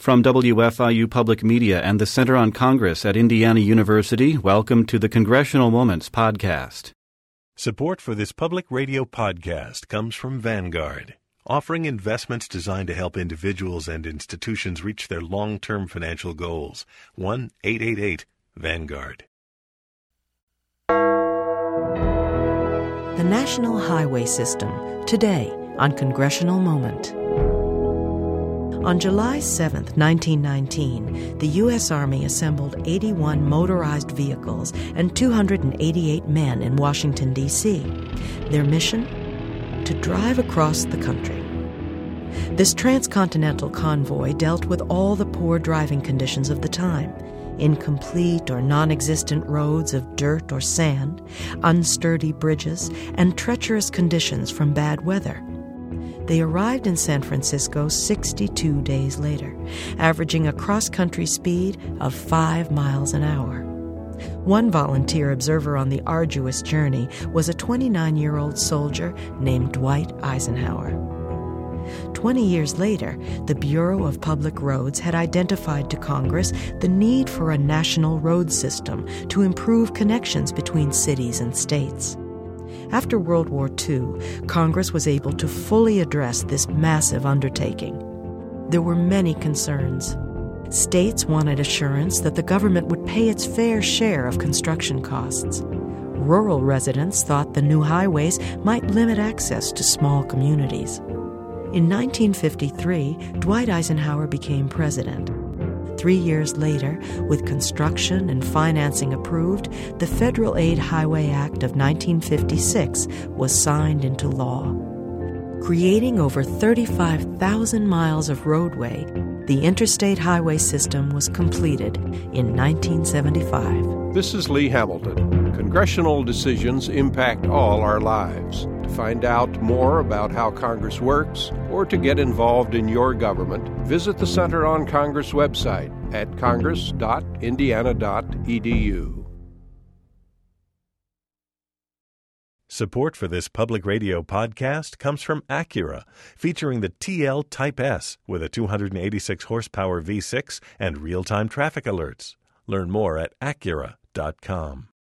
From WFIU Public Media and the Center on Congress at Indiana University, welcome to the Congressional Moments podcast. Support for this public radio podcast comes from Vanguard, offering investments designed to help individuals and institutions reach their long-term financial goals. 1-888-VANGUARD. The National Highway System, today on Congressional Moment. On July 7, 1919, the U.S. Army assembled 81 motorized vehicles and 288 men in Washington, D.C. Their mission? To drive across the country. This transcontinental convoy dealt with all the poor driving conditions of the time: incomplete or non-existent roads of dirt or sand, unsturdy bridges, and treacherous conditions from bad weather. They arrived in San Francisco 62 days later, averaging a cross-country speed of 5 miles an hour. One volunteer observer on the arduous journey was a 29-year-old soldier named Dwight Eisenhower. 20 years later, the Bureau of Public Roads had identified to Congress the need for a national road system to improve connections between cities and states. After World War II, Congress was able to fully address this massive undertaking. There were many concerns. States wanted assurance that the government would pay its fair share of construction costs. Rural residents thought the new highways might limit access to small communities. In 1953, Dwight Eisenhower became president. 3 years later, with construction and financing approved, the Federal Aid Highway Act of 1956 was signed into law. Creating over 35,000 miles of roadway, the interstate highway system was completed in 1975. This is Lee Hamilton. Congressional decisions impact all our lives. To find out more about how Congress works or to get involved in your government, visit the Center on Congress website at congress.indiana.edu. Support for this public radio podcast comes from Acura, featuring the TL Type S with a 286 horsepower V6 and real-time traffic alerts. Learn more at Acura.com.